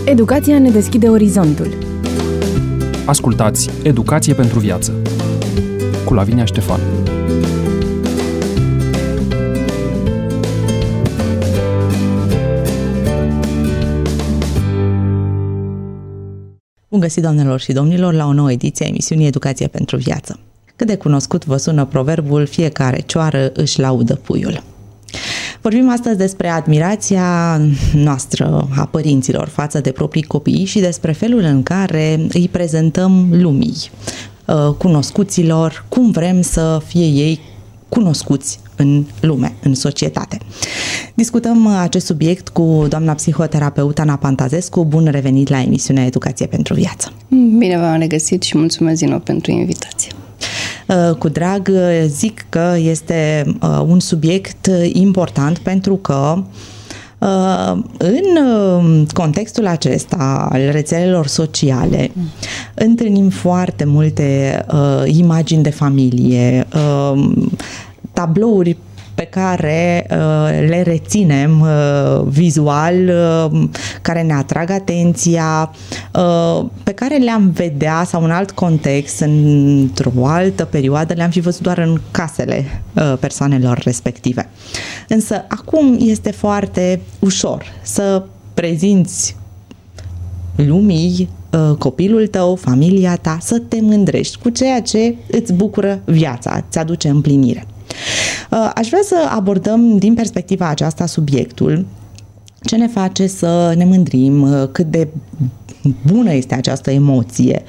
Educația ne deschide orizontul. Ascultați Educație pentru viață cu Lavinia Ștefan. Bun găsit, doamnelor și domnilor, la o nouă ediție a emisiunii Educație pentru viață. Cât de cunoscut vă sună proverbul "fiecare cioară își laudă puiul". Vorbim astăzi despre admirația noastră a părinților față de proprii copii și despre felul în care îi prezentăm lumii, cunoscuților, cum vrem să fie ei cunoscuți în lume, în societate. Discutăm acest subiect cu doamna psihoterapeut Ana Pantazescu. Bun revenit la emisiunea Educație pentru viață. Bine v-am regăsit și mulțumesc din nou pentru invitație. Cu drag zic că este un subiect important pentru că în contextul acesta al rețelelor sociale întâlnim foarte multe imagini de familie, tablouri pe care le reținem vizual, care ne atrag atenția, pe care le-am vedea sau în alt context, într-o altă perioadă, le-am fi văzut doar în casele persoanelor respective. Însă acum este foarte ușor să prezinți lumii copilul tău, familia ta, să te mândrești cu ceea ce îți bucură viața, îți aduce împlinire. Aș vrea să abordăm din perspectiva aceasta subiectul, ce ne face să ne mândrim, cât de bună este această emoție,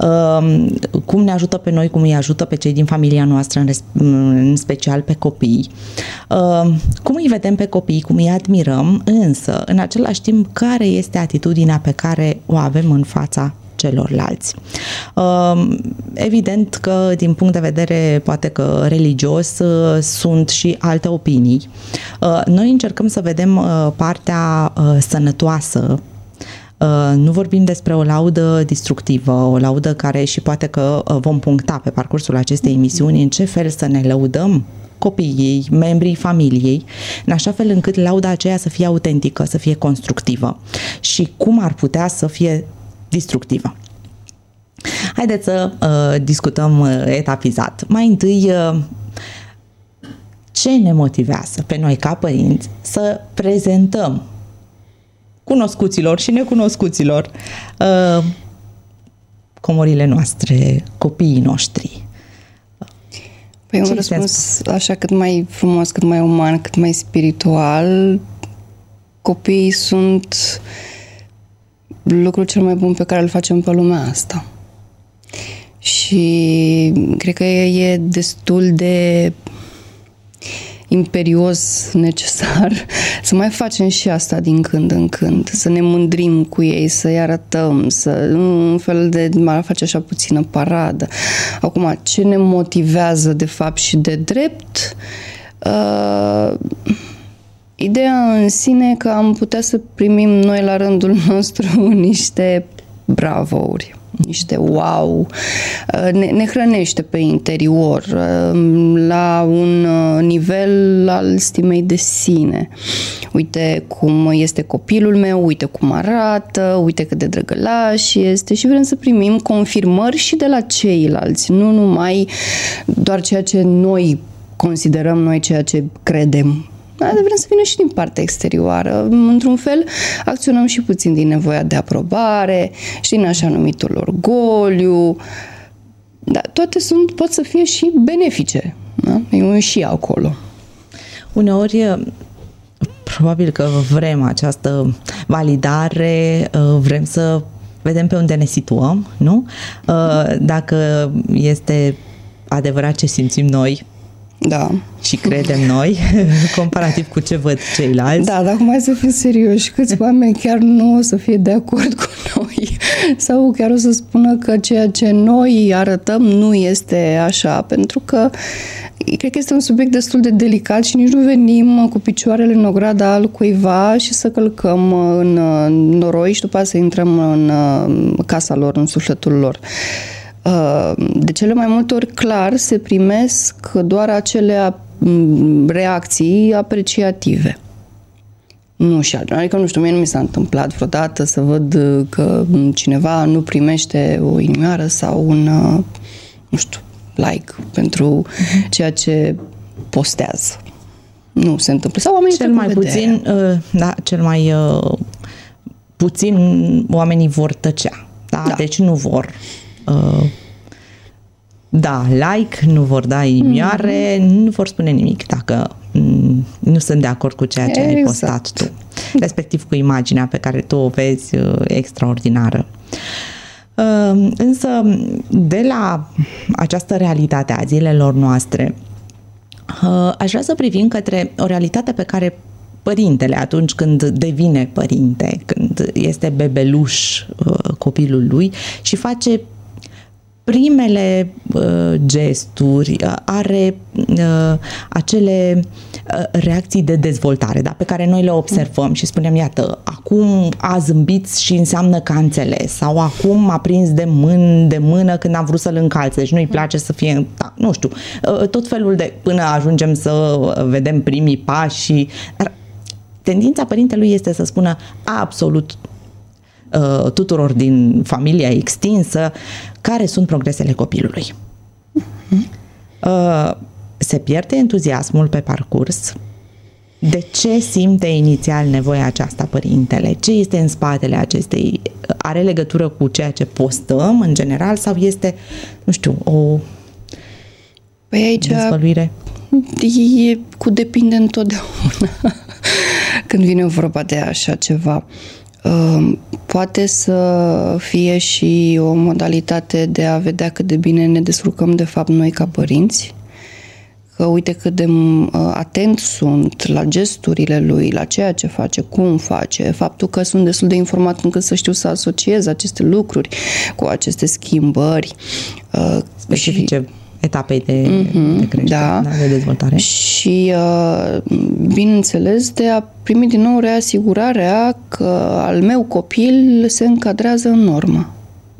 cum ne ajută pe noi, cum îi ajută pe cei din familia noastră, în special pe copii, cum îi vedem pe copii, cum îi admirăm, însă, în același timp, care este atitudinea pe care o avem în fața celorlalți. Evident că din punct de vedere poate că religios sunt și alte opinii. Noi încercăm să vedem partea sănătoasă. Nu vorbim despre o laudă destructivă, o laudă care și poate că vom puncta pe parcursul acestei emisiuni în ce fel să ne lăudăm copiii, membrii familiei, în așa fel încât lauda aceea să fie autentică, să fie constructivă și cum ar putea să fie destructivă. Haideți să discutăm etapizat. Mai întâi, ce ne motivează pe noi ca părinți să prezentăm cunoscuților și necunoscuților comorile noastre, copiii noștri? Păi un răspuns așa cât mai frumos, cât mai uman, cât mai spiritual. Copiii sunt lucrul cel mai bun pe care îl facem pe lumea asta. Și cred că e destul de imperios necesar să mai facem și asta din când în când, să ne mândrim cu ei, să-i arătăm, un fel de mai face așa puțină paradă. Acum, ce ne motivează de fapt și de drept? Ideea în sine că am putea să primim noi la rândul nostru niște bravouri, niște wow, ne hrănește pe interior la un nivel al stimei de sine. Uite cum este copilul meu, uite cum arată, uite cât de drăgălaș este și vrem să primim confirmări și de la ceilalți, nu numai doar ceea ce noi considerăm, noi ceea ce credem. Dar vrem să vină și din partea exterioară. Într-un fel, acționăm și puțin din nevoia de aprobare și din așa numitul orgoliu. Dar toate pot să fie și benefice. Da? E un și acolo. Uneori, probabil că vrem această validare, vrem să vedem pe unde ne situăm, nu? Dacă este adevărat ce simțim noi, da. Și credem noi, comparativ cu ce văd ceilalți. Da, dar acum hai să fim serioși. Câți oameni chiar nu o să fie de acord cu noi sau chiar o să spună că ceea ce noi arătăm nu este așa, pentru că cred că este un subiect destul de delicat și nici nu venim cu picioarele în ograda al cuiva și să călcăm în noroi și după aceea să intrăm în casa lor, în sufletul lor. De cele mai multe ori clar se primesc doar acele reacții apreciative. Nu și altfel. Adică, nu știu, mie nu mi s-a întâmplat vreodată să văd că cineva nu primește o inimioară sau un, nu știu, like pentru ceea ce postează. Nu se întâmplă. Sau oamenii cel mai puțin, cel mai puțin oamenii vor tăcea. Da? Deci nu vor like, nu vor da inimioare, nu vor spune nimic dacă nu sunt de acord cu ceea ce ai postat tu. Respectiv cu imaginea pe care tu o vezi extraordinară. Însă, de la această realitate a zilelor noastre, aș vrea să privim către o realitate pe care părintele, atunci când devine părinte, când este bebeluș copilul lui și face primele gesturi, are acele reacții de dezvoltare, da, pe care noi le observăm și spunem, iată, acum a zâmbit și înseamnă că a înțeles, sau acum a prins de mână când am vrut să-l încalțe, deci nu-i place să fie, nu știu, tot felul de, până ajungem să vedem primii pași. Dar tendința părintelui este să spună absolut tuturor din familia extinsă care sunt progresele copilului. Se pierde entuziasmul pe parcurs. De ce simte inițial nevoia aceasta părintele? Ce este în spatele acestei? Are legătură cu ceea ce postăm în general sau este, nu știu, o dezvăluire? Depinde întotdeauna când vine vorba de așa ceva. Poate să fie și o modalitate de a vedea cât de bine ne descurcăm de fapt noi ca părinți, că uite cât de atent sunt la gesturile lui, la ceea ce face, cum face, faptul că sunt destul de informat încât să știu să asociez aceste lucruri cu aceste schimbări specifice etapei de creștere, de dezvoltare. Și, bineînțeles, de a primi din nou reasigurarea că al meu copil se încadrează în normă.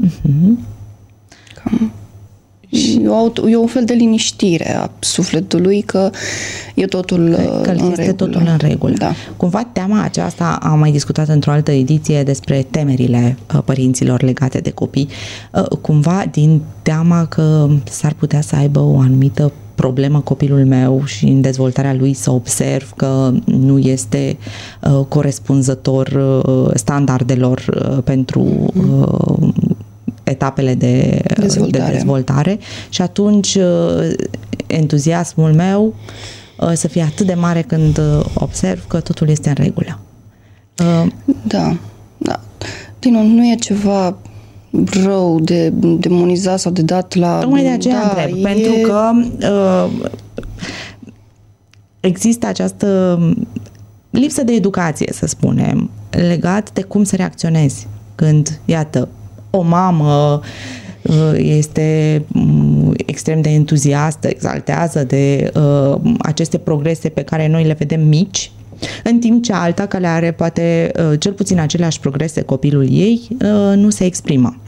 E un fel de liniștire a sufletului că e totul în regulă. Totul în regulă. Da. Cumva teama aceasta, am mai discutat într-o altă ediție despre temerile părinților legate de copii, cumva din teama că s-ar putea să aibă o anumită problemă copilul meu și în dezvoltarea lui să observ că nu este corespunzător standardelor pentru etapele de dezvoltare și atunci entuziasmul meu să fie atât de mare când observ că totul este în regulă. Da. Din nou, nu e ceva rău de demonizat sau de dat la... Tocmai de aceea întreb, pentru că există această lipsă de educație, să spunem, legat de cum să reacționezi când, iată, o mamă este extrem de entuziastă, exaltează de aceste progrese pe care noi le vedem mici, în timp ce alta care are poate cel puțin aceleași progrese copilul ei nu se exprimă.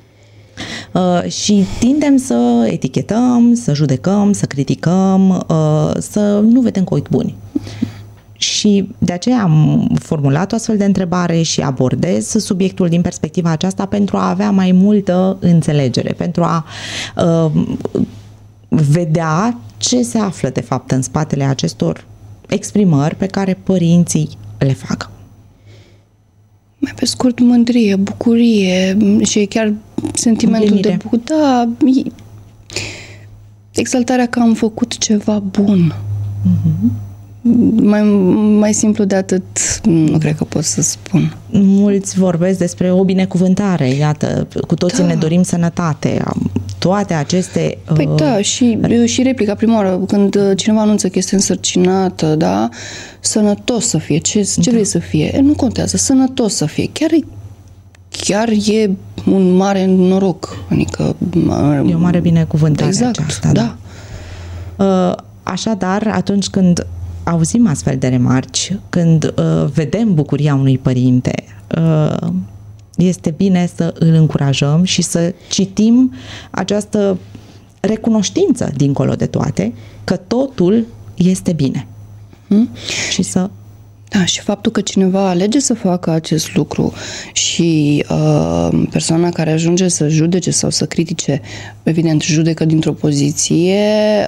Și tindem să etichetăm, să judecăm, să criticăm, să nu vedem cu ochi buni. Și de aceea am formulat o astfel de întrebare și abordez subiectul din perspectiva aceasta pentru a avea mai multă înțelegere, pentru a vedea ce se află de fapt în spatele acestor exprimări pe care părinții le fac. Mai pe scurt, mândrie, bucurie și chiar sentimentul de bucurie. Da, exaltarea că am făcut ceva bun. Mai simplu de atât nu cred că pot să spun. Mulți vorbesc despre o binecuvântare, iată, cu toții ne dorim sănătate, toate aceste... Păi da, și replica prima oară, când cineva anunță că este însărcinată, da, sănătos să fie, ce vrei să fie? Nu contează, sănătos să fie, chiar e un mare noroc, adică... E o mare binecuvântare exact, aceasta. Da. Așadar, atunci când auzim astfel de remarci, când vedem bucuria unui părinte, este bine să îl încurajăm și să citim această recunoștință dincolo de toate, că totul este bine. Și să Da, și faptul că cineva alege să facă acest lucru și persoana care ajunge să judece sau să critique, evident, judecă dintr-o poziție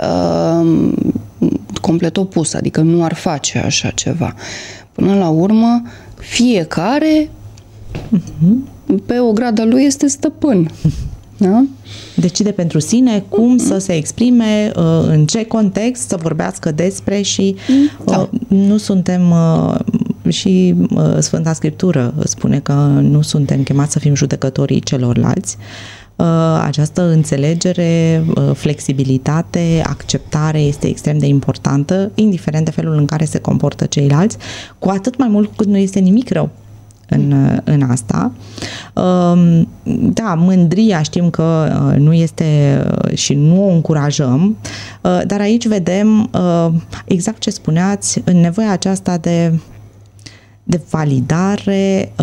complet opusă, adică nu ar face așa ceva. Până la urmă, fiecare pe o gradă lui este stăpân. Da? Decide pentru sine cum să se exprime, în ce context să vorbească despre și nu suntem și Sfânta Scriptură spune că nu suntem chemați să fim judecătorii celorlalți. Această înțelegere, flexibilitate, acceptare este extrem de importantă, indiferent de felul în care se comportă ceilalți, cu atât mai mult cât nu este nimic rău în asta. Da, mândria știm că nu este și nu o încurajăm, dar aici vedem exact ce spuneați, în nevoia aceasta de validare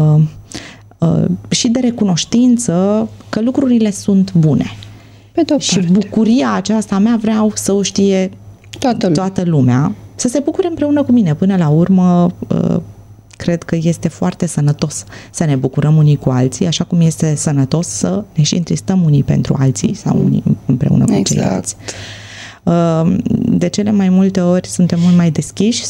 și de recunoștință că lucrurile sunt bune. Și bucuria aceasta mea vreau să o știe toată lumea, să se bucure împreună cu mine. Până la urmă, cred că este foarte sănătos să ne bucurăm unii cu alții, așa cum este sănătos să ne și întristăm unii pentru alții sau unii împreună cu ceilalți. De cele mai multe ori suntem mult mai deschiși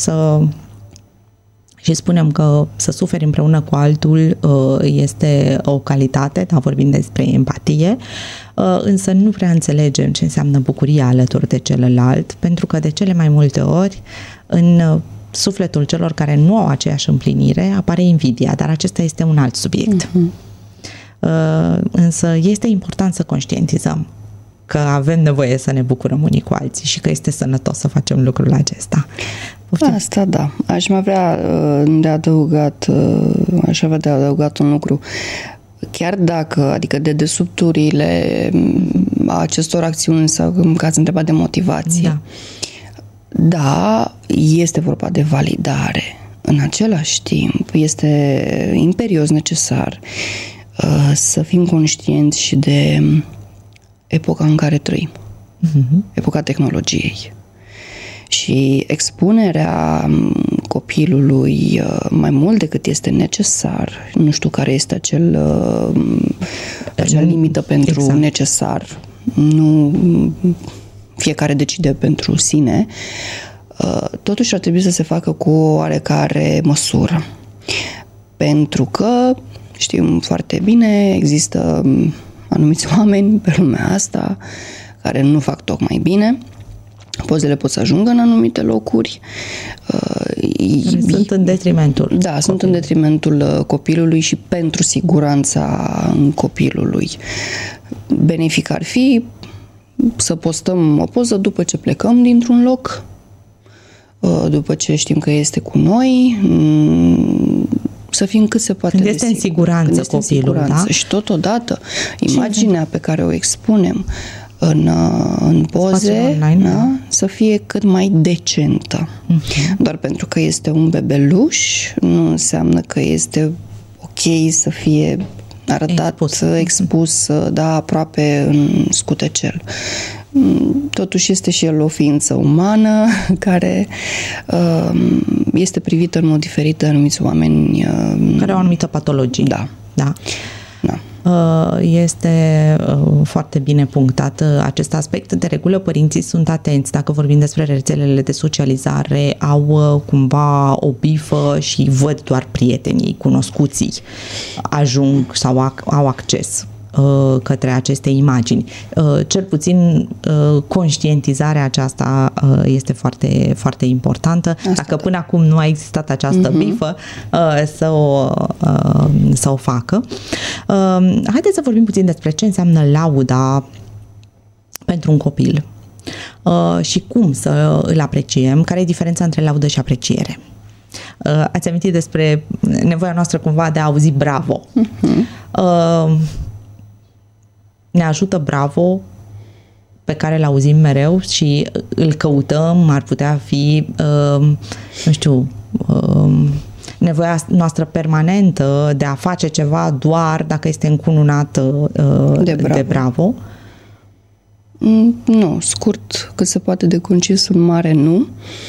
și spunem că să suferi împreună cu altul este o calitate, dar vorbim despre empatie, însă nu prea înțelegem ce înseamnă bucuria alături de celălalt, pentru că de cele mai multe ori în sufletul celor care nu au aceeași împlinire apare invidia, dar acesta este un alt subiect. Însă este important să conștientizăm că avem nevoie să ne bucurăm unii cu alții și că este sănătos să facem lucrul acesta. Asta da. Aș mai vrea de adăugat un lucru. Chiar dacă, adică dedesubturile acestor acțiuni sau că ați întrebat de motivație, da, este vorba de validare. În același timp, este imperios necesar să fim conștienți și de epoca în care trăim. Epoca tehnologiei. Și expunerea copilului mai mult decât este necesar, nu știu care este acea limită pentru necesar, nu fiecare decide pentru sine, totuși ar trebui să se facă cu o oarecare măsură. Pentru că știm foarte bine, există anumiți oameni pe lumea asta care nu fac tocmai bine. Pozele pot să ajungă în anumite locuri. Sunt în detrimentul. Da, sunt în detrimentul copilului și pentru siguranța copilului. Benefic ar fi să postăm o poză după ce plecăm dintr-un loc, după ce știm că este cu noi, să fim cât se poate când este în siguranță copilul, da? Și totodată, imaginea pe care o expunem în poze, da? Să fie cât mai decentă. Doar pentru că este un bebeluș nu înseamnă că este ok să fie arătat, expus, da, aproape în scutecel. Totuși este și el o ființă umană care este privită în mod diferit de anumiți oameni care au o anumită patologie. Da. Este foarte bine punctat acest aspect. De regulă, părinții sunt atenți. Dacă vorbim despre rețelele de socializare, au cumva o bifă și văd doar prietenii, cunoscuții ajung sau au acces către aceste imagini. Cel puțin conștientizarea aceasta este foarte, foarte importantă. Dacă până acum nu a existat această bifă, să o facă. Haideți să vorbim puțin despre ce înseamnă lauda pentru un copil și cum să îl apreciem, care e diferența între laudă și apreciere. Ați amintit despre nevoia noastră cumva de a auzi bravo. Ne ajută bravo pe care îl auzim mereu și îl căutăm, ar putea fi, nu știu, nevoia noastră permanentă de a face ceva doar dacă este încununat de bravo. Nu, scurt, cât se poate de concis, un mare nu.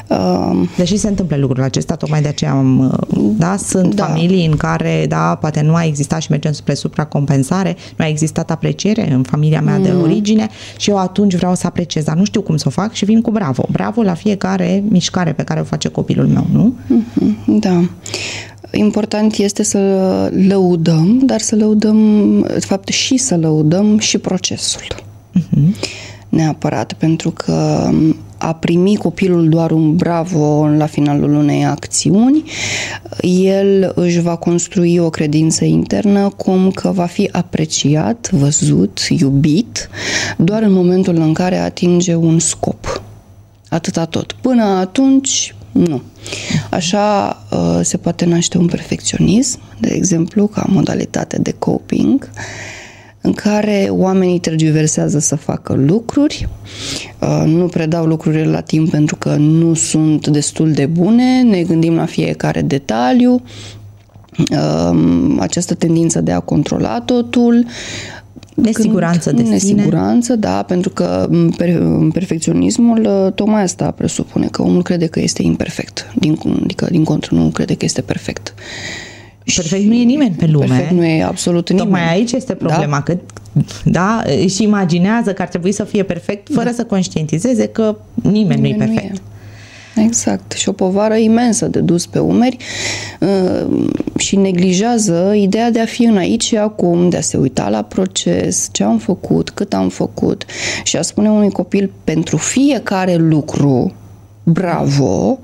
Deși se întâmplă lucrurile acestea, tocmai de aceea sunt familii în care, poate nu a existat, și mergem spre supracompensare, nu a existat apreciere în familia mea de origine și eu atunci vreau să apreciez, dar nu știu cum să o fac și vin cu bravo. Bravo la fiecare mișcare pe care o face copilul meu, nu? Da. Important este să lăudăm, dar să lăudăm, de fapt, și să lăudăm și procesul. Neapărat, pentru că a primi copilul doar un bravo la finalul unei acțiuni, el își va construi o credință internă cum că va fi apreciat, văzut, iubit, doar în momentul în care atinge un scop. Atâta tot. Până atunci, nu. Așa se poate naște un perfecționism, de exemplu, ca modalitate de coping, în care oamenii tergiversează să facă lucruri, nu predau lucrurile la timp pentru că nu sunt destul de bune, ne gândim la fiecare detaliu, această tendință de a controla totul, nesiguranță de sine. Nesiguranță, da, pentru că perfecționismul tocmai asta presupune, că omul crede că este imperfect, adică din contră nu crede că este perfect. Perfect nu e nimeni pe lume. Perfect nu e absolut nimeni. Tocmai aici este problema, că își imaginează că ar trebui să fie perfect fără să conștientizeze că nimeni nu e perfect. Exact. Și o povară imensă de dus pe umeri și neglijează ideea de a fi în aici și acum, de a se uita la proces, ce am făcut, cât am făcut și a spune unui copil pentru fiecare lucru pentru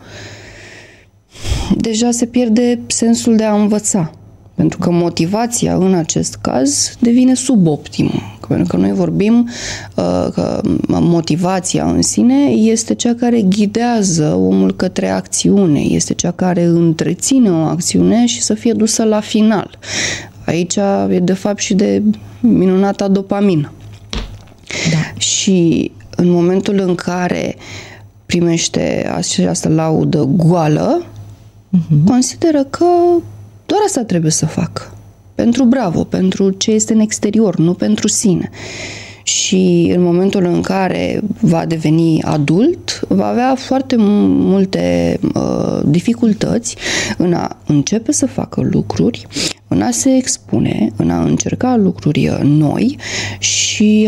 deja se pierde sensul de a învăța. Pentru că motivația în acest caz devine suboptimă. Pentru că noi vorbim că motivația în sine este cea care ghidează omul către acțiune, este cea care întreține o acțiune și să fie dusă la final. Aici e de fapt și de minunata dopamină. Da. Și în momentul în care primește această laudă goală, consideră că doar asta trebuie să facă. Pentru bravo, pentru ce este în exterior, nu pentru sine. Și în momentul în care va deveni adult, va avea foarte multe dificultăți în a începe să facă lucruri, în a se expune, în a încerca lucruri noi și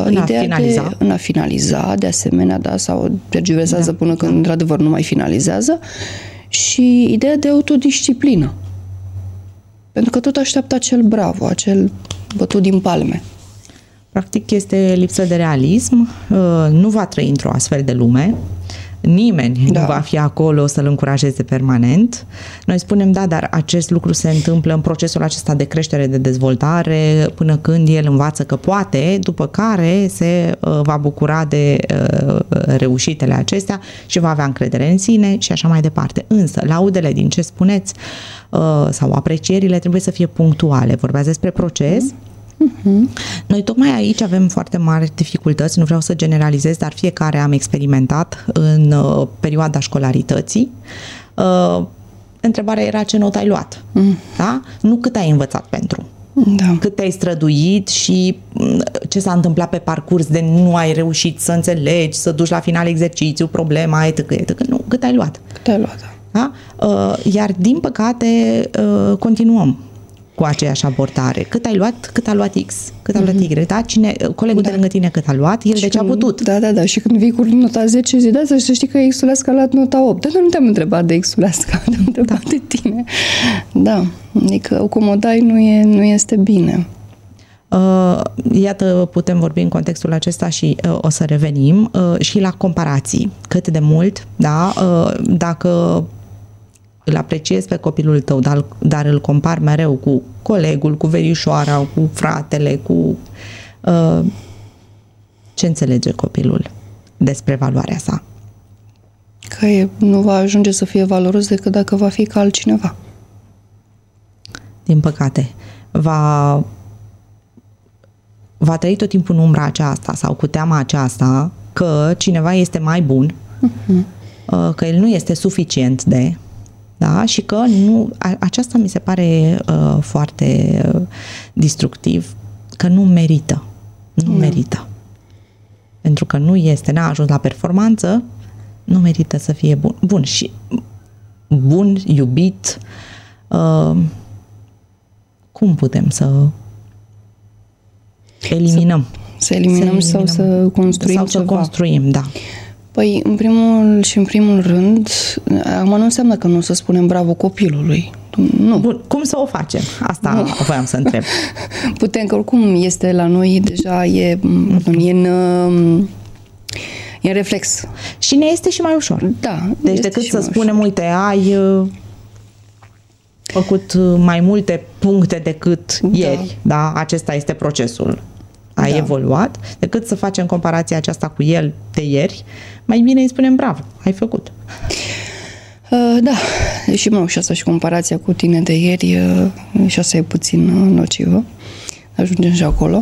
în a finaliza, de asemenea, sau tergiversează până când într-adevăr nu mai finalizează, și ideea de autodisciplină. Pentru că tot așteaptă acel bravo, acel bătut din palme. Practic este lipsă de realism, nu va trăi într-o astfel de lume, nimeni nu va fi acolo să-l încurajeze permanent. Noi spunem, dar acest lucru se întâmplă în procesul acesta de creștere, de dezvoltare, până când el învață că poate, după care se va bucura de reușitele acestea și va avea încredere în sine și așa mai departe. Însă, laudele din ce spuneți sau aprecierile trebuie să fie punctuale. Vorbeați despre proces. Noi tocmai aici avem foarte mari dificultăți, nu vreau să generalizez, dar fiecare am experimentat în perioada școlarității. Întrebarea era ce notă ai luat, da? Nu cât ai învățat pentru. Da. Cât te-ai străduit și ce s-a întâmplat pe parcurs de nu ai reușit să înțelegi, să duci la final exercițiu, problema, etc. Nu, cât ai luat. Cât ai luat, da? Iar din păcate continuăm cu aceeași abordare. Cât ai luat, cât a luat X, cât a luat Y, da? Colegul de lângă tine cât a luat, el de ce a putut. Da. Și când vii cu nota 10, zi, să știi că Xulescu a luat nota 8. Dar nu te-am întrebat de Xulescu, te-am întrebat de tine. Da, adică cum o dai nu este bine. Iată, putem vorbi în contextul acesta și o să revenim și la comparații. Cât de mult, da? Dacă îl apreciezi pe copilul tău, dar îl compari mereu cu colegul, cu verișoara, cu fratele, cu... ce înțelege copilul despre valoarea sa? Că nu va ajunge să fie valoros decât dacă va fi ca altcineva. Din păcate. Va trăi tot timpul în umbra aceasta sau cu teama aceasta că cineva este mai bun, că el nu este suficient de... Da? Și că nu, aceasta mi se pare foarte destructiv, că nu merită. Nu merită. Pentru că nu este, n-a ajuns la performanță, nu merită să fie bun. Bun, și bun, iubit, cum putem să eliminăm? Să eliminăm sau să construim sau ceva. Să construim, da. Păi, în primul rând, acum nu înseamnă că nu o să spunem bravo copilului. Nu. Bun, cum să o facem? Asta voiam să întreb. Putem, că oricum este la noi, deja e în reflex. Și ne este și mai ușor. Da. Deci decât să spunem, uite, ai făcut mai multe puncte decât ieri, da? Acesta este procesul. Ai evoluat, decât să facem comparația aceasta cu el de ieri, mai bine îi spunem bravo, ai făcut. Da, și și asta și comparația cu tine de ieri, și asta e puțin nocivă, ajungem și acolo.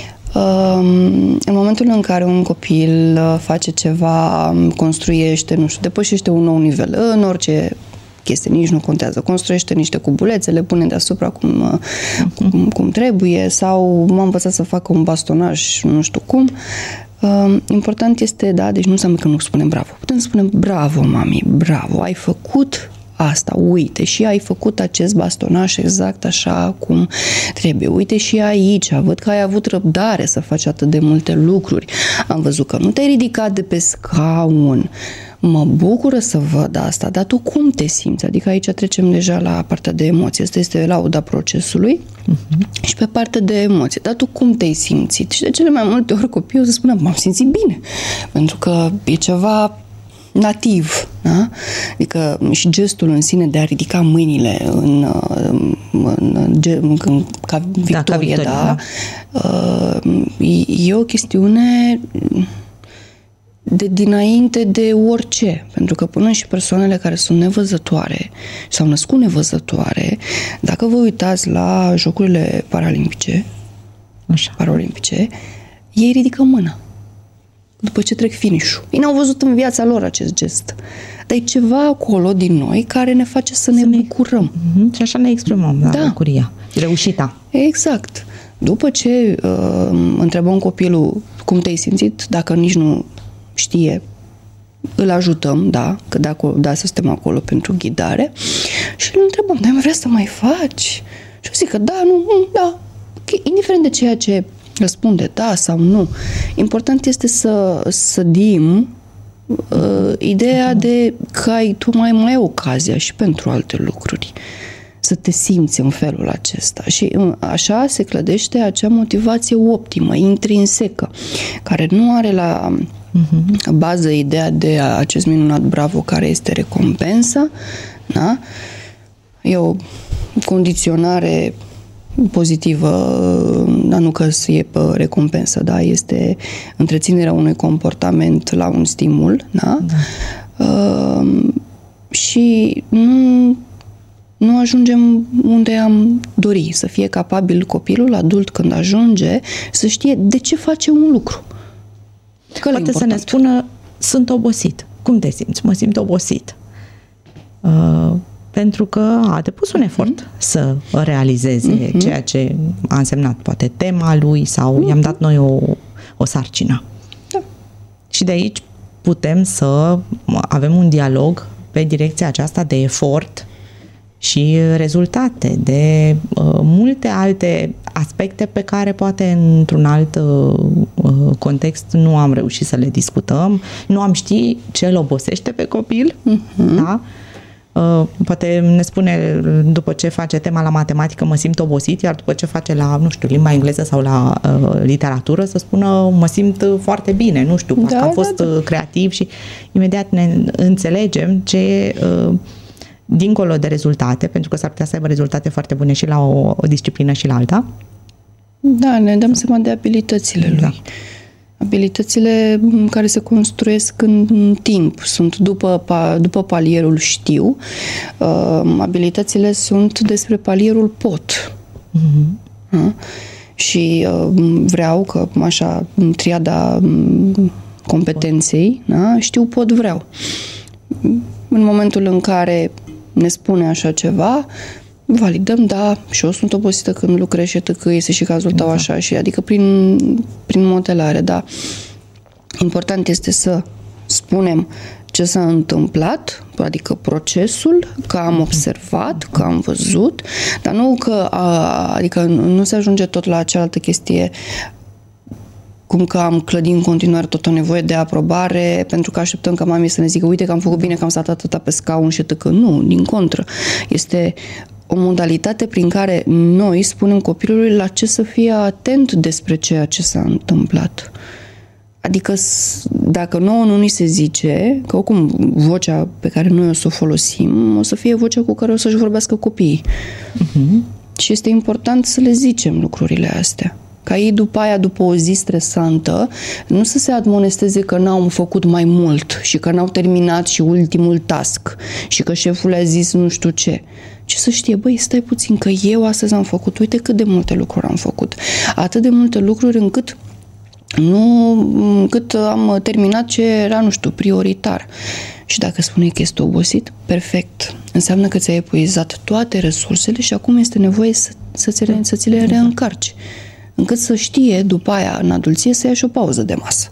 În momentul în care un copil face ceva, construiește, nu știu, depășește un nou nivel, în orice chestie, nici nu contează, construiește niște cubulețe, le pune deasupra cum trebuie, sau m-a învățat să facă un bastonaj, nu știu cum. Important este, da, deci nu înseamnă că nu spunem bravo. Putem să spunem bravo, mami, bravo, ai făcut asta, uite, și ai făcut acest bastonaj exact așa cum trebuie. Uite și aici, văd că ai avut răbdare să faci atât de multe lucruri. Am văzut că nu te-ai ridicat de pe scaun. Mă bucură să văd asta, dar tu cum te simți? Adică aici trecem deja la partea de emoții. Asta este lauda procesului și pe partea de emoții. Dar tu cum te-ai simțit? Și de cele mai multe ori copiii o să spună, m-am simțit bine, pentru că e ceva nativ, da? Adică și gestul în sine de a ridica mâinile ca victorie, da? E o chestiune de dinainte de orice, pentru că până și persoanele care sunt nevăzătoare sau născut nevăzătoare, dacă vă uitați la Jocurile Paralimpice, ei ridică mâna după ce trec finish-ul. Ei n-au văzut în viața lor acest gest. Dar e ceva acolo din noi care ne face să ne bucurăm. Și așa ne exprimăm, da, bucuria, reușita. Exact. După ce întrebăm copilul cum te-ai simțit, dacă nici nu știe, îl ajutăm, da, că să suntem acolo pentru ghidare și îl întrebăm, dar vrea să mai faci? Și eu zic că da, nu, da. Okay. Indiferent de ceea ce răspunde, da sau nu, important este să sădim ideea de că tu mai ai ocazia și pentru alte lucruri. Să te simți în felul acesta. Și așa se clădește acea motivație optimă, intrinsecă, care nu are la bază ideea de acest minunat bravo care este recompensa, da? E o condiționare pozitivă, dar nu că e pe recompensă, da? Este întreținerea unui comportament la un stimul, da? Și nu ajungem unde am dori, să fie capabil copilul adult când ajunge să știe de ce face un lucru. Poate să ne spună, sunt obosit. Cum te simți? Mă simt obosit. Pentru că a depus un efort să realizeze ceea ce a însemnat poate tema lui sau i-am dat noi o sarcină. Da. Și de aici putem să avem un dialog pe direcția aceasta de efort și rezultate, de multe alte aspecte pe care poate într-un alt context nu am reușit să le discutăm, nu am ști ce îl obosește pe copil, da? Poate ne spune după ce face tema la matematică mă simt obosit, iar după ce face la, nu știu, limba engleză sau la literatură să spună mă simt foarte bine, nu știu, parcă am fost creativ și imediat ne înțelegem ce dincolo de rezultate, pentru că s-ar putea să aibă rezultate foarte bune și la o disciplină și la alta. Da, ne dăm seama de abilitățile lui. Da. Abilitățile care se construiesc în timp sunt după palierul știu. Abilitățile sunt despre palierul pot. Și vreau că așa triada competenței, da? Știu, pot, vreau. În momentul în care ne spune așa ceva, validăm, da, și eu sunt obosită când lucrez și că este și cazul tău așa, și adică prin modelare, da. Important este să spunem ce s-a întâmplat, adică procesul, că am observat, că am văzut, dar nu că, adică nu se ajunge tot la cealaltă chestie, cum că am clădit în continuare tot o nevoie de aprobare, pentru că așteptăm ca mami să ne zică, uite că am făcut bine, că am stat atâta pe scaun și că nu, din contră. Este o modalitate prin care noi spunem copilului la ce să fie atent despre ceea ce s-a întâmplat. Adică dacă nouă nu ni se zice, că oricum vocea pe care noi o să o folosim, o să fie vocea cu care o să-și vorbească copiii. Și este important să le zicem lucrurile astea. Ca ei după aia, după o zi stresantă, nu să se admonesteze că n-au făcut mai mult și că n-au terminat și ultimul task și că șeful a zis nu știu ce. ci să știe, băi, stai puțin, că eu astăzi am făcut, uite cât de multe lucruri am făcut. Atât de multe lucruri încât am terminat ce era, nu știu, prioritar. Și dacă spune că este obosit, perfect. Înseamnă că ți-ai epuizat toate resursele și acum este nevoie să ți le reîncarci. Încât să știe, după aia, în adulție, să ia și o pauză de masă.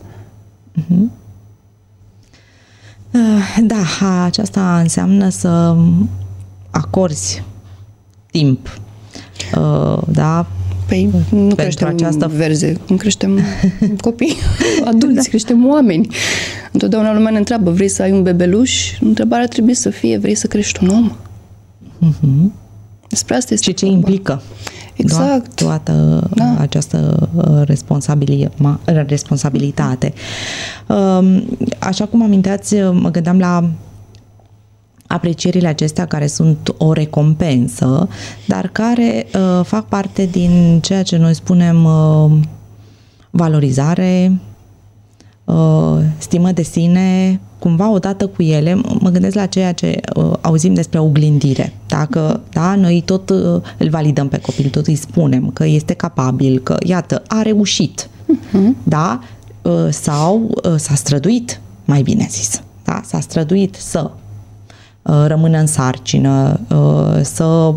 Da, aceasta înseamnă să acorzi timp. Da? Păi nu creștem verze, nu creștem copii adulți, creștem oameni. Întotdeauna lumea ne întreabă, vrei să ai un bebeluș? Întrebarea trebuie să fie, vrei să crești un om? Despre asta este. Și ce implică toată această responsabilitate. Așa cum aminteați, mă gândeam la aprecierile acestea care sunt o recompensă, dar care fac parte din ceea ce noi spunem valorizare, stimă de sine, cumva odată cu ele, mă gândesc la ceea ce auzim despre oglindire. Dacă, noi tot îl validăm pe copil, tot îi spunem că este capabil, că, iată, a reușit, da? Sau s-a străduit, mai bine zis, da? S-a străduit să rămână în sarcină, să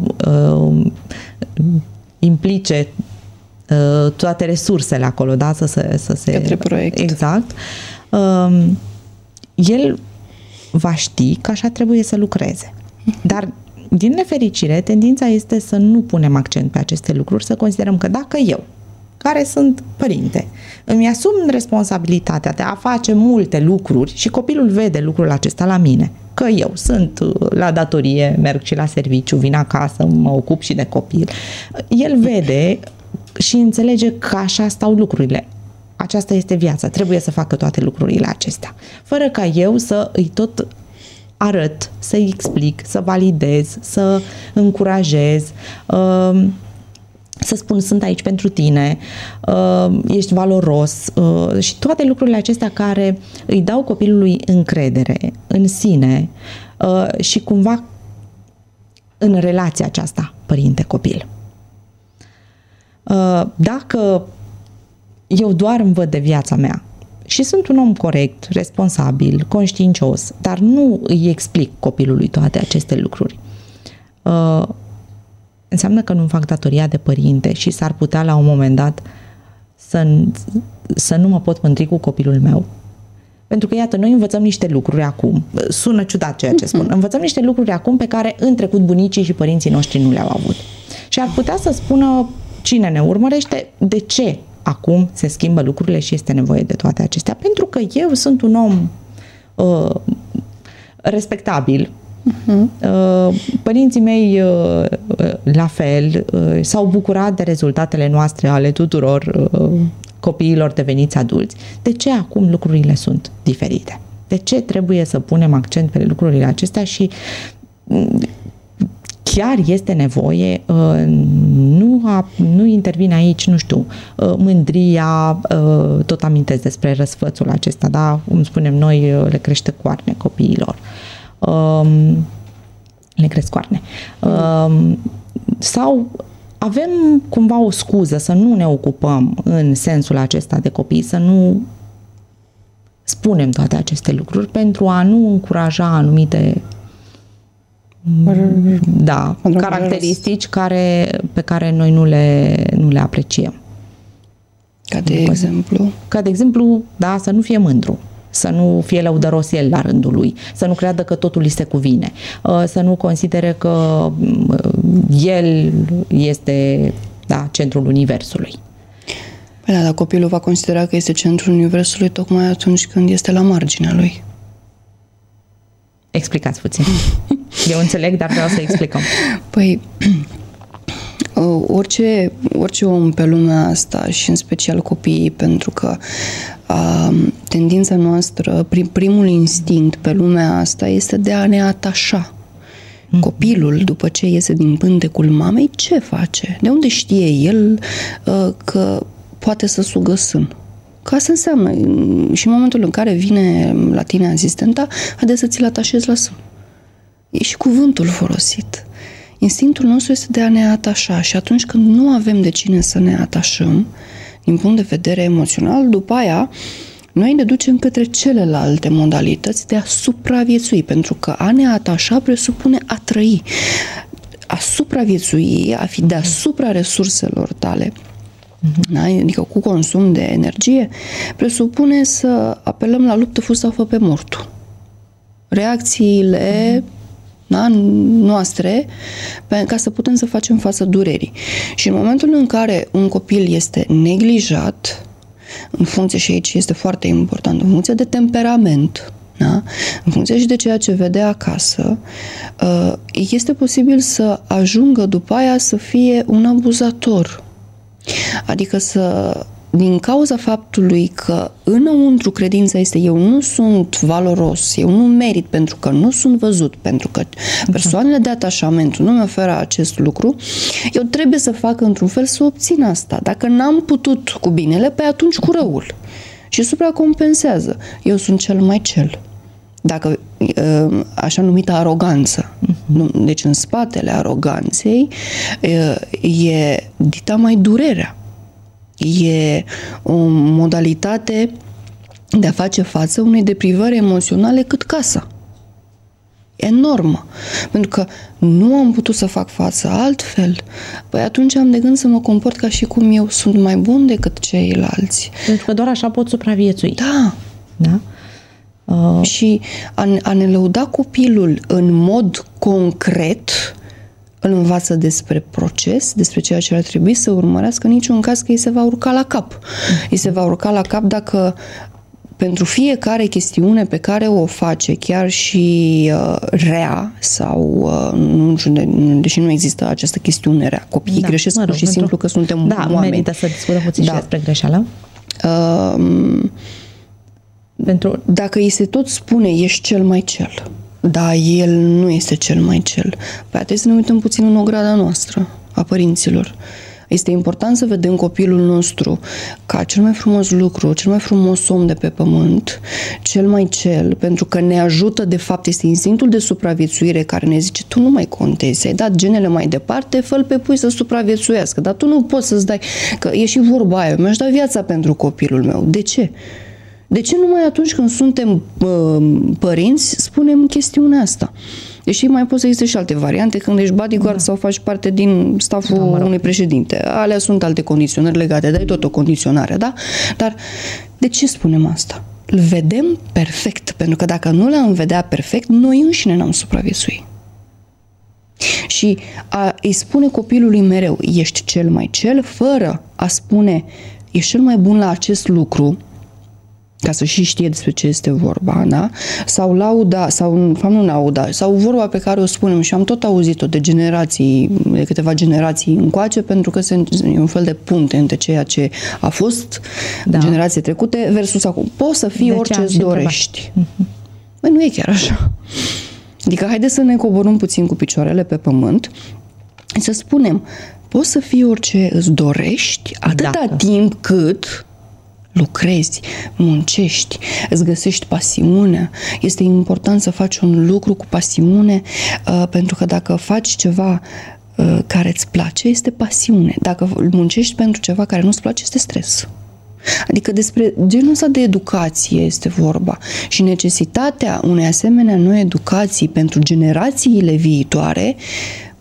implice toate resursele acolo, da? Să se către proiect. Exact. El va ști că așa trebuie să lucreze. Dar, din nefericire, tendința este să nu punem accent pe aceste lucruri, să considerăm că dacă eu, care sunt părinte, îmi asum responsabilitatea de a face multe lucruri și copilul vede lucrul acesta la mine, că eu sunt la datorie, merg și la serviciu, vin acasă, mă ocup și de copil, el vede și înțelege că așa stau lucrurile. Aceasta este viața, trebuie să facă toate lucrurile acestea. Fără ca eu să îi tot arăt, să-i explic, să validez, să încurajez, să spun sunt aici pentru tine, ești valoros și toate lucrurile acestea care îi dau copilului încredere în sine și cumva în relația aceasta părinte-copil. Dacă eu doar îmi văd de viața mea și sunt un om corect, responsabil, conștiincios, dar nu îi explic copilului toate aceste lucruri, înseamnă că nu-mi fac datoria de părinte și s-ar putea la un moment dat să nu mă pot mândri cu copilul meu. Pentru că, iată, noi învățăm niște lucruri acum. Sună ciudat ceea ce spun. Învățăm niște lucruri acum pe care în trecut bunicii și părinții noștri nu le-au avut. Și ar putea să spună cine ne urmărește de ce acum se schimbă lucrurile și este nevoie de toate acestea. Pentru că eu sunt un om respectabil. Părinții mei la fel s-au bucurat de rezultatele noastre ale tuturor copiilor deveniți adulți. De ce acum lucrurile sunt diferite? De ce trebuie să punem accent pe lucrurile acestea și chiar este nevoie, nu intervine aici, nu știu, mândria, tot amintesc despre răsfățul acesta, da? Cum spunem noi, le crește coarne copiilor. Le cresc coarne. Sau avem cumva o scuză să nu ne ocupăm în sensul acesta de copii, să nu spunem toate aceste lucruri pentru a nu încuraja anumite caracteristici pe care noi nu le apreciem. Ca de exemplu? Ca de exemplu, da, să nu fie mândru. să nu fie lăudăros el la rândul lui, să nu creadă că totul îi se cuvine, să nu considere că el este centrul universului. Păi da, dar copilul va considera că este centrul universului tocmai atunci când este la marginea lui. Explicați puțin. Eu înțeleg, dar vreau să explicăm. Păi, orice om pe lumea asta și în special copiii, pentru că tendința noastră, primul instinct pe lumea asta este de a ne atașa. Copilul, după ce iese din pântecul mamei, ce face? De unde știe el că poate să sugă sân? Că asta înseamnă. Și în momentul în care vine la tine asistenta, haideți să ți-l atașezi la sân. E și cuvântul folosit. Instinctul nostru este de a ne atașa și atunci când nu avem de cine să ne atașăm, din punct de vedere emoțional, după aia noi ne ducem către celelalte modalități de a supraviețui, pentru că a ne atașa presupune a trăi. A supraviețui, a fi deasupra resurselor tale, da? Adică cu consum de energie, presupune să apelăm la luptă, fug sau fă pe mortul. Reacțiile noastre ca să putem să facem față durerii. Și în momentul în care un copil este neglijat, în funcție, și aici este foarte important, în funcție de temperament, da? În funcție și de ceea ce vede acasă, este posibil să ajungă după aia să fie un abuzator. Adică din cauza faptului că înăuntru credința este eu nu sunt valoros, eu nu merit pentru că nu sunt văzut, pentru că persoanele de atașament nu mi oferă acest lucru, eu trebuie să fac într-un fel să obțin asta. Dacă n-am putut cu binele, pe atunci cu răul. Și supracompensează. Eu sunt cel mai cel. Dacă așa numită aroganță. Deci în spatele aroganței e dita mai durerea. E o modalitate de a face față unei deprivări emoționale cât casa. Enormă. Pentru că nu am putut să fac față altfel. Păi atunci am de gând să mă comport ca și cum eu sunt mai bun decât ceilalți. Pentru că doar așa pot supraviețui. Da. Da? Și a ne lăuda copilul în mod concret îl învață despre proces, despre ceea ce ar trebui să urmărească, în niciun caz că îi se va urca la cap. Îi se va urca la cap dacă pentru fiecare chestiune pe care o face, chiar și rea, sau nu știu, deși nu există această chestiune rea, copiii greșesc pur și simplu că suntem oameni. Da, merită să discutăm puțin și despre greșeală. Dacă îi se tot spune, ești cel mai cel, dar el nu este cel mai cel, păi trebuie să ne uităm puțin în ograda noastră, a părinților. Este important să vedem copilul nostru ca cel mai frumos lucru, cel mai frumos om de pe pământ, cel mai cel, pentru că ne ajută, de fapt, este instinctul de supraviețuire care ne zice, tu nu mai contezi, ai dat genele mai departe, fă-l pe pui să supraviețuiască, dar tu nu poți să-ți dai, că e și vorba aia, mi-aș da viața pentru copilul meu. De ce? De ce numai atunci când suntem părinți spunem chestiunea asta? Deși mai pot să existe și alte variante, când ești bodyguard sau faci parte din stafful unui președinte. Alea sunt alte condiționări legate, dar e tot o condiționare, da? Dar de ce spunem asta? Îl vedem perfect, pentru că dacă nu l-am vedea perfect, noi înșine n-am supraviețuit. Și îi spune copilului mereu, ești cel mai cel, fără a spune, ești cel mai bun la acest lucru, ca să și știe despre ce este vorba, da? Sau lauda, sau nu lauda, sau vorba pe care o spunem și am tot auzit-o de câteva generații încoace, pentru că e un fel de punte între ceea ce a fost generații trecute versus acum. Poți să fii orice îți dorești. Băi, nu e chiar așa. Adică haideți să ne coborâm puțin cu picioarele pe pământ și să spunem, poți să fii orice îți dorești atâta timp cât lucrezi, muncești, îți găsești pasiunea. Este important să faci un lucru cu pasiune, pentru că dacă faci ceva care îți place, este pasiune. Dacă muncești pentru ceva care nu îți place, este stres. Adică despre genul ăsta de educație este vorba. Și necesitatea unei asemenea noi educații pentru generațiile viitoare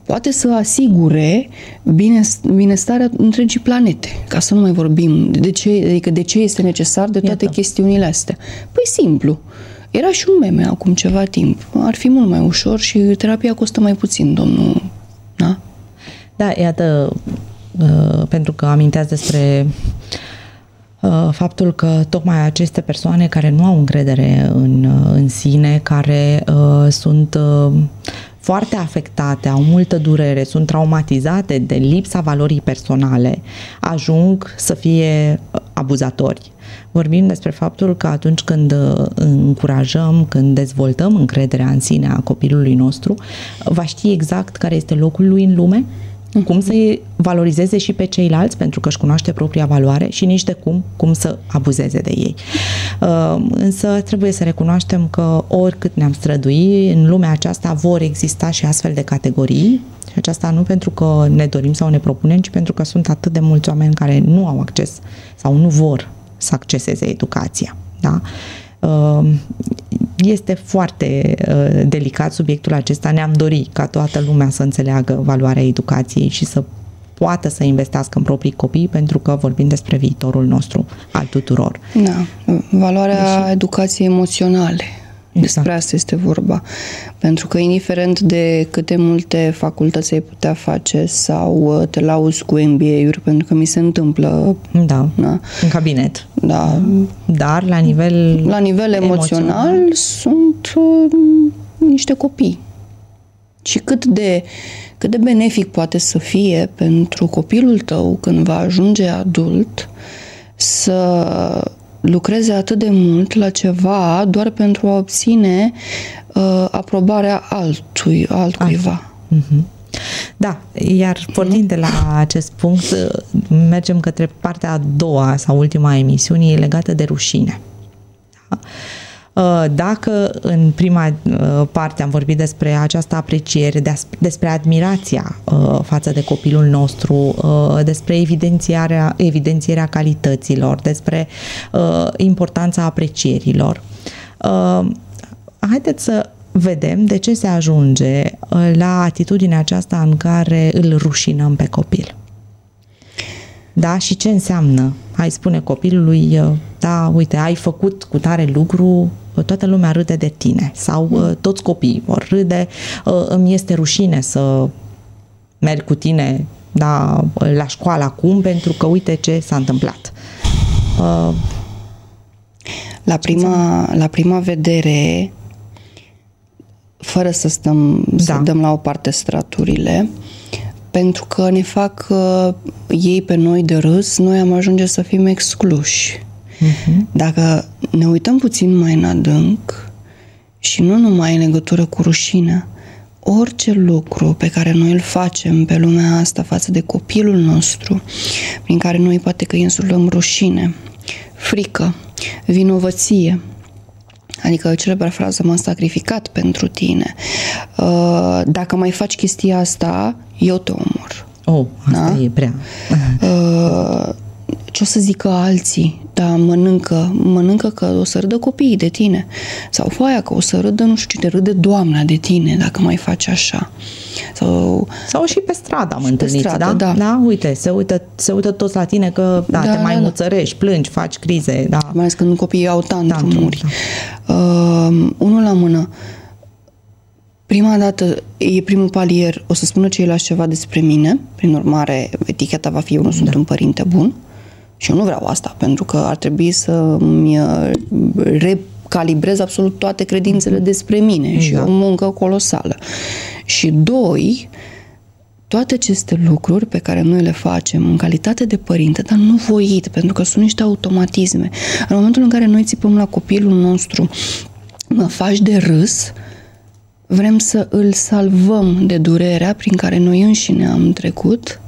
poate să asigure binestarea întregii planete. Ca să nu mai vorbim de ce este necesar de toate chestiunile astea. Păi simplu. Era și un meme acum ceva timp. Ar fi mult mai ușor și terapia costă mai puțin, domnul. Da? Da, iată, pentru că aminteați despre faptul că tocmai aceste persoane care nu au încredere în sine, care sunt foarte afectate, au multă durere, sunt traumatizate de lipsa valorii personale, ajung să fie abuzatori. Vorbim despre faptul că atunci când încurajăm, când dezvoltăm încrederea în sine a copilului nostru, va ști exact care este locul lui în lume, cum să-i valorizeze și pe ceilalți, pentru că își cunoaște propria valoare, și nici de cum să abuzeze de ei. Însă trebuie să recunoaștem că oricât ne-am strădui, în lumea aceasta vor exista și astfel de categorii, și aceasta nu pentru că ne dorim sau ne propunem, ci pentru că sunt atât de mulți oameni care nu au acces sau nu vor să acceseze educația. Da? Este foarte delicat subiectul acesta. Ne-am dorit ca toată lumea să înțeleagă valoarea educației și să poată să investească în proprii copii, pentru că vorbim despre viitorul nostru al tuturor. Da, valoarea educației emoționale. Despre asta este vorba. Pentru că indiferent de câte multe facultăți ai putea face sau te lauzi cu MBA-uri, pentru că mi se întâmplă în cabinet. Da. Dar la nivel emoțional sunt niște copii. Și cât de benefic poate să fie pentru copilul tău când va ajunge adult să lucreze atât de mult la ceva doar pentru a obține aprobarea altcuiva. Da, iar pornind de la acest punct, mergem către partea a doua sau ultima a emisiunii legată de rușine. Da? Dacă în prima parte am vorbit despre această apreciere, despre admirația față de copilul nostru, despre evidențierea calităților, despre importanța aprecierilor, haideți să vedem de ce se ajunge la atitudinea aceasta în care îl rușinăm pe copil. Da? Și ce înseamnă? Hai spune copilului, da, uite, ai făcut cu tare lucru, toată lumea râde de tine. Sau toți copiii vor râde, îmi este rușine să merg cu tine, da, la școală acum, pentru că uite ce s-a întâmplat. La prima vedere, fără să dăm la o parte straturile, pentru că ne fac ei pe noi de râs, noi am ajunge să fim excluși. Dacă ne uităm puțin mai în adânc și nu numai în legătură cu rușinea, orice lucru pe care noi îl facem pe lumea asta față de copilul nostru, prin care noi poate că îi insulăm rușine, frică, vinovăție, adică celebra frază, m-am sacrificat pentru tine, dacă mai faci chestia asta, eu te omor. Asta e prea. Ce o să zică alții? Da, mănâncă că o să râdă copiii de tine. Sau foaia că o să râdă, nu știu cine, râde doamna de tine dacă mai faci așa. Sau și pe stradă am întâlnit, da? Da? Uite, se uită toți la tine că te mai muțărești, plângi, faci crize. Da. Mai ales când copiii au tantrumuri. Unul la mână. Prima dată, e primul palier, o să spună ceilalți ceva despre mine, prin urmare, eticheta va fi eu nu sunt un părinte bun și eu nu vreau asta, pentru că ar trebui să-mi recalibrez absolut toate credințele despre mine și o muncă colosală. Și doi, toate aceste lucruri pe care noi le facem în calitate de părinte, dar nu voit, pentru că sunt niște automatisme. În momentul în care noi țipăm la copilul nostru, mă faci de râs, vrem să îl salvăm de durerea prin care noi înșine am trecut,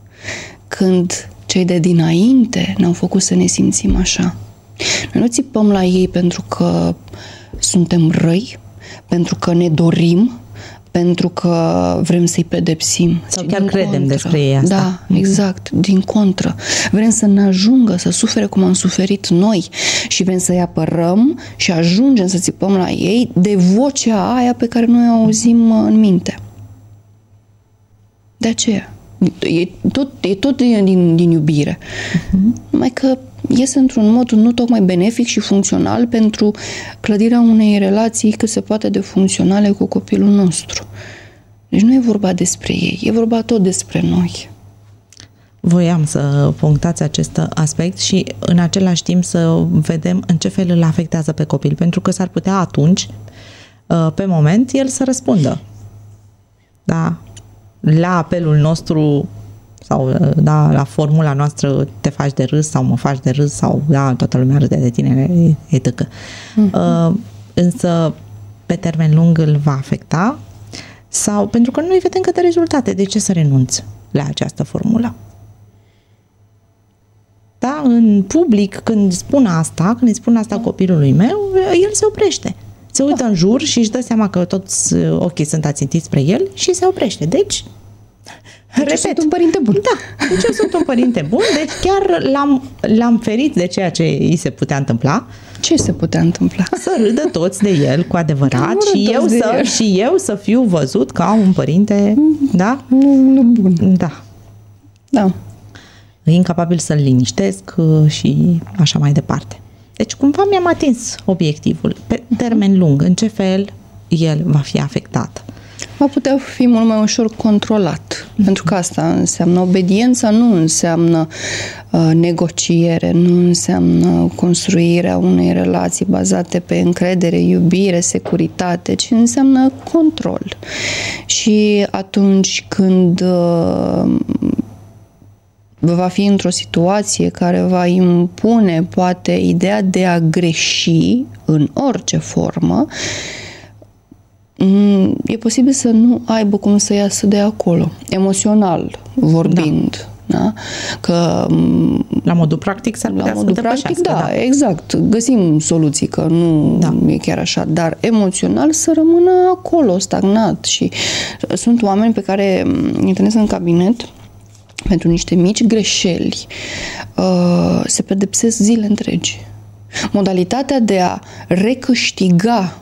când cei de dinainte ne-au făcut să ne simțim așa. Noi nu țipăm la ei pentru că suntem răi, pentru că ne dorim, pentru că vrem să-i pedepsim. Sau chiar credem despre ei asta. Da, exact, din contră. Vrem să ne ajungă să sufere cum am suferit noi și vrem să-i apărăm și ajungem să țipăm la ei de vocea aia pe care noi o auzim în minte. De aceea. E tot din iubire. Numai că iese într-un mod nu tocmai benefic și funcțional pentru clădirea unei relații cât se poate de funcționale cu copilul nostru. Deci nu e vorba despre ei, e vorba tot despre noi. Voiam să punctați acest aspect și în același timp să vedem în ce fel îl afectează pe copil, pentru că s-ar putea atunci, pe moment, el să răspundă. Da? La apelul nostru sau da, la formula noastră te faci de râs sau mă faci de râs sau da, toată lumea râde de tine, etc. Însă pe termen lung îl va afecta sau pentru că noi vedem câte rezultate. De ce să renunți la această formulă? Da? În public, când îi spun asta copilului meu, el se oprește. Se uită în jur și își dă seama că toți ochii sunt ațintiți spre el și se oprește. Deci, repet, sunt un părinte bun. Da, deci eu sunt un părinte bun, deci chiar l-am ferit de ceea ce îi se putea întâmpla. Ce se putea întâmpla? Să râdă toți de el cu adevărat și eu să fiu văzut ca un părinte, da? Nu bun. Da. Da. Incapabil să-l liniștesc și așa mai departe. Deci cumva mi-am atins obiectivul. Pe termen lung, în ce fel el va fi afectat? Va putea fi mult mai ușor controlat. Pentru că asta înseamnă obediența, nu înseamnă negociere, nu înseamnă construirea unei relații bazate pe încredere, iubire, securitate, ci înseamnă control. Și atunci când va fi într-o situație care va impune, poate, ideea de a greși în orice formă, e posibil să nu aibă cum să iasă de acolo, emoțional vorbind. Da? Da? Că la modul practic s-ar putea să depășească. Da, exact. Găsim soluții, că nu e chiar așa, dar emoțional să rămână acolo, stagnat. Și sunt oameni pe care îi întâlnesc în cabinet pentru niște mici greșeli, se pedepsesc zile întregi. Modalitatea de a recâștiga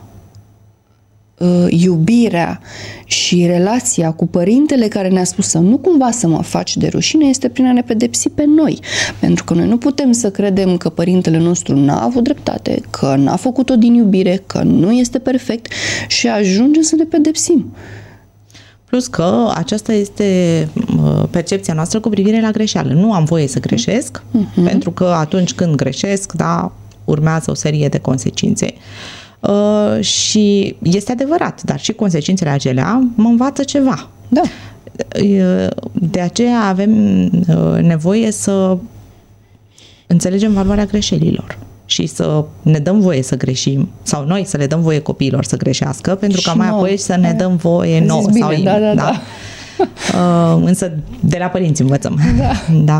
iubirea și relația cu părintele care ne-a spus să nu cumva să mă faci de rușine este prin a ne pedepsi pe noi. Pentru că noi nu putem să credem că părintele nostru n-a avut dreptate, că n-a făcut-o din iubire, că nu este perfect și ajungem să ne pedepsim. Plus că aceasta este percepția noastră cu privire la greșeală. Nu am voie să greșesc, pentru că atunci când greșesc, da, urmează o serie de consecințe. Și este adevărat, dar și consecințele acelea mă învață ceva. Da. De aceea avem nevoie să înțelegem valoarea greșelilor și să ne dăm voie să greșim, sau noi să le dăm voie copiilor să greșească, pentru că mai apoi să ne dăm voie nouă. Da. Însă de la părinți învățăm. Da.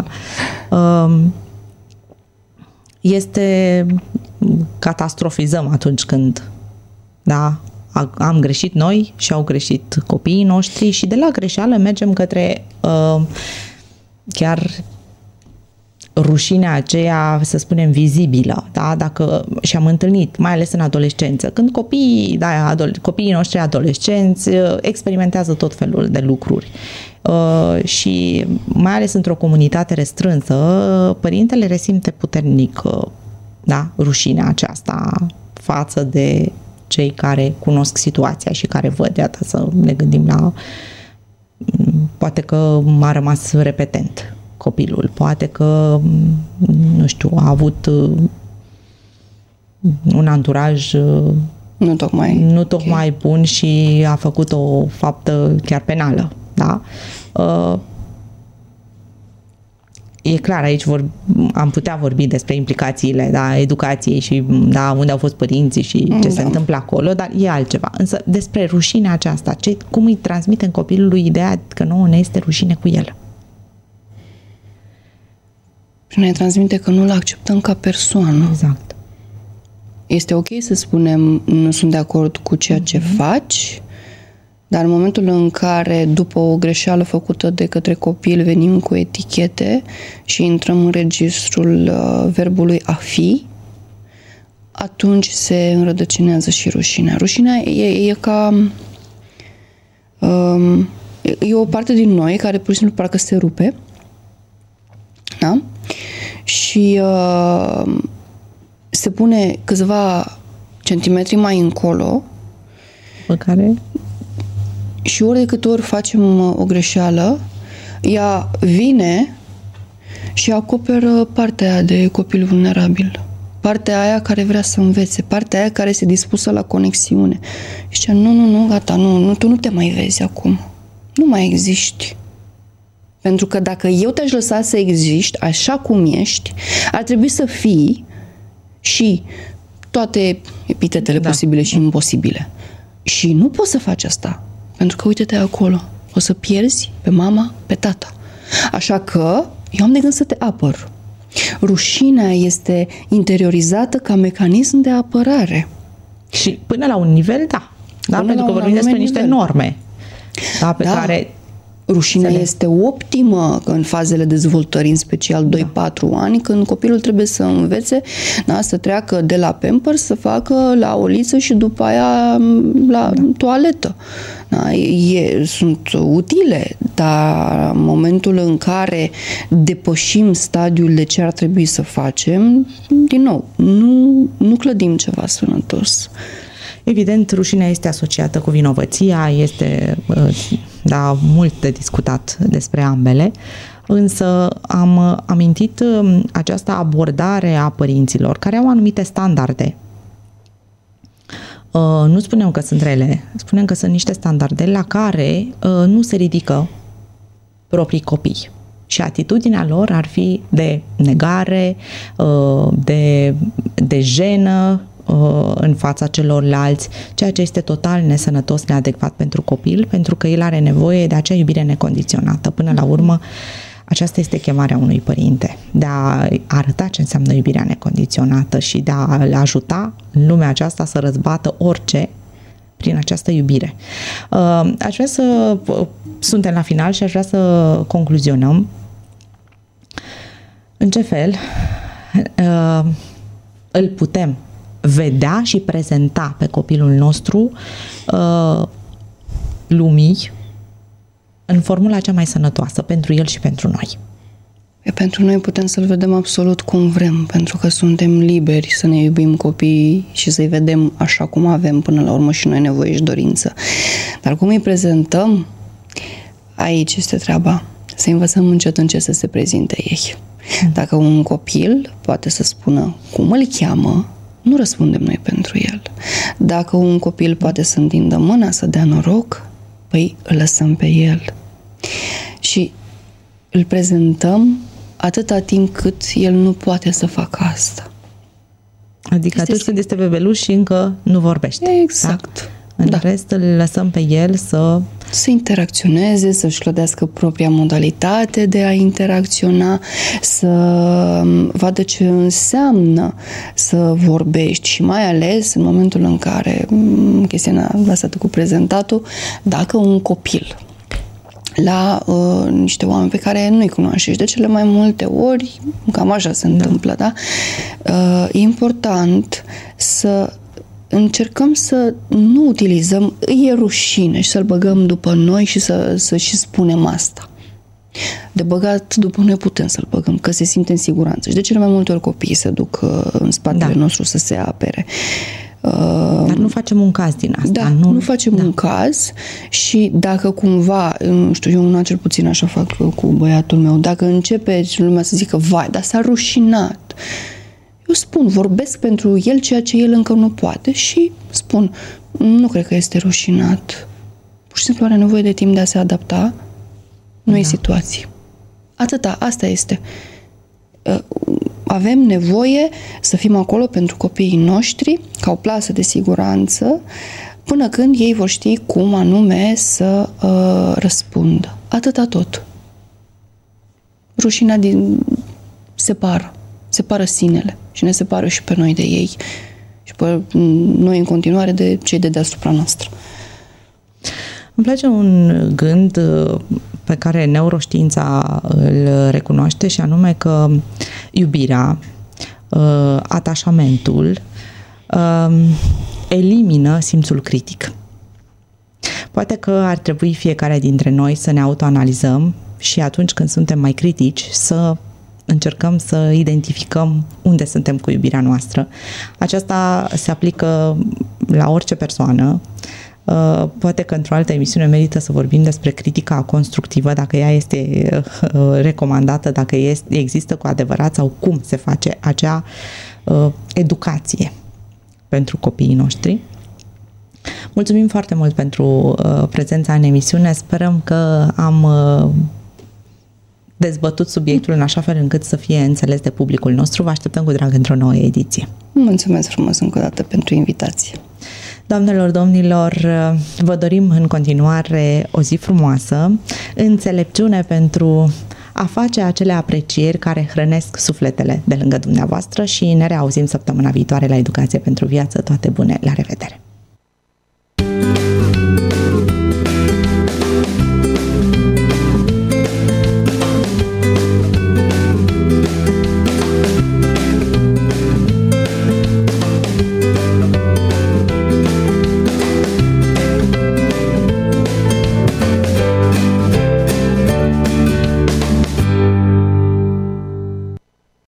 Este catastrofizăm atunci când am greșit noi și au greșit copiii noștri și de la greșeală mergem către chiar rușinea aceea, să spunem, vizibilă, da? Dacă și am întâlnit, mai ales în adolescență, când copiii noștri adolescenți experimentează tot felul de lucruri și mai ales într-o comunitate restrânsă, părintele resimte puternic rușinea aceasta față de cei care cunosc situația și care văd, iată, să ne gândim la poate că a rămas repetent copilul, poate că, nu știu, a avut un anturaj nu tocmai bun și a făcut o faptă chiar penală, da? E clar, aici am putea vorbi despre implicațiile educației și unde au fost părinții și ce se întâmplă acolo, dar e altceva. Însă despre rușinea aceasta, cum îi transmitem copilului ideea că nouă ne este rușine cu el? Ne transmite că nu-l acceptăm ca persoană. Exact. Este ok să spunem nu sunt de acord cu ceea ce faci, dar în momentul în care după o greșeală făcută de către copil venim cu etichete și intrăm în registrul verbului a fi, atunci se înrădăcinează și rușinea. Rușinea e ca E o parte din noi care pur și simplu parcă se rupe. Da? Și se pune câțiva centimetri mai încolo. Pe care? Și ori de câte ori facem o greșeală, ea vine și acoperă partea aia de copil vulnerabil. Partea aia care vrea să învețe, partea aia care este dispusă la conexiune. Și zice, nu, gata, tu nu te mai vezi acum. Nu mai existi. Pentru că dacă eu te-aș lăsa să existi așa cum ești, ar trebui să fii și toate epitetele posibile și imposibile. Și nu poți să faci asta. Pentru că uite-te acolo. O să pierzi pe mama, pe tata. Așa că eu am de gând să te apăr. Rușinea este interiorizată ca mecanism de apărare. Și până la un nivel, da. Pentru că vorbim despre niște norme pe care... Rușinea este optimă în fazele dezvoltării, în special 2-4 ani, când copilul trebuie să învețe, să treacă de la Pampers, să facă la oliță și după aia la toaletă. Sunt utile, dar în momentul în care depășim stadiul de ce ar trebui să facem, din nou, nu clădim ceva sănătos. Evident, rușinea este asociată cu vinovăția, este mult de discutat despre ambele, însă am amintit această abordare a părinților care au anumite standarde. Nu spunem că sunt rele, spunem că sunt niște standarde la care nu se ridică proprii copii. Și atitudinea lor ar fi de negare, de jenă în fața celorlalți, ceea ce este total nesănătos, neadecvat pentru copil, pentru că el are nevoie de acea iubire necondiționată. Până la urmă, aceasta este chemarea unui părinte, de a arăta ce înseamnă iubirea necondiționată și de a-l ajuta în lumea aceasta să răzbată orice prin această iubire. Aș vrea să... Suntem la final și aș vrea să concluzionăm în ce fel îl putem vedea și prezenta pe copilul nostru lumii în formula cea mai sănătoasă pentru el și pentru noi. Pentru noi putem să-l vedem absolut cum vrem, pentru că suntem liberi să ne iubim copiii și să-i vedem așa cum avem până la urmă și noi nevoie și dorință. Dar cum îi prezentăm, aici este treaba. Să învățăm încet încet să se prezinte ei. Dacă un copil poate să spună cum îl cheamă, nu răspundem noi pentru el. Dacă un copil poate să întindă mâna, să dea noroc, păi îl lăsăm pe el. Și îl prezentăm atâta timp cât el nu poate să facă asta. Adică atunci când este bebeluș și încă nu vorbește. Exact. Da? În rest îl lăsăm pe el să interacționeze, să-și clădească propria modalitate de a interacționa, să vadă ce înseamnă să vorbești și mai ales în momentul în care, chestiunea lăsată cu prezentatul, dacă un copil la niște oameni pe care nu-i cunoaște și de cele mai multe ori, cam așa se întâmplă, da? E important să încercăm să nu utilizăm, e rușine și să-l băgăm după noi și să și spunem asta. De băgat după noi putem să-l băgăm, că se simte în siguranță. Și de cele mai multe ori copiii se duc în spatele nostru să se apere. Dar nu facem un caz din asta. Da, nu facem un caz și dacă cumva, nu știu, eu una cel puțin așa fac cu băiatul meu, dacă începe lumea să zică, vai, dar s-a rușinat, eu spun, vorbesc pentru el ceea ce el încă nu poate și spun, nu cred că este rușinat. Pur și simplu are nevoie de timp de a se adapta noi situații. Atâta, asta este. Avem nevoie să fim acolo pentru copiii noștri, ca o plasă de siguranță, până când ei vor ști cum anume să răspundă. Atâta tot. Rușinea separă sinele și ne separă și pe noi de ei și pe noi în continuare de cei de deasupra noastră. Îmi place un gând pe care neuroștiința îl recunoaște și anume că iubirea, atașamentul elimină simțul critic. Poate că ar trebui fiecare dintre noi să ne autoanalizăm și atunci când suntem mai critici să încercăm să identificăm unde suntem cu iubirea noastră. Aceasta se aplică la orice persoană. Poate că într-o altă emisiune merită să vorbim despre critica constructivă, dacă ea este recomandată, dacă există cu adevărat sau cum se face acea educație pentru copiii noștri. Mulțumim foarte mult pentru prezența în emisiune. Sperăm că am dezbătut subiectul în așa fel încât să fie înțeles de publicul nostru. Vă așteptăm cu drag într-o nouă ediție. Mulțumesc frumos încă o dată pentru invitație. Doamnelor, domnilor, vă dorim în continuare o zi frumoasă, înțelepciune pentru a face acele aprecieri care hrănesc sufletele de lângă dumneavoastră și ne reauzim săptămâna viitoare la Educație pentru Viață. Toate bune, la revedere!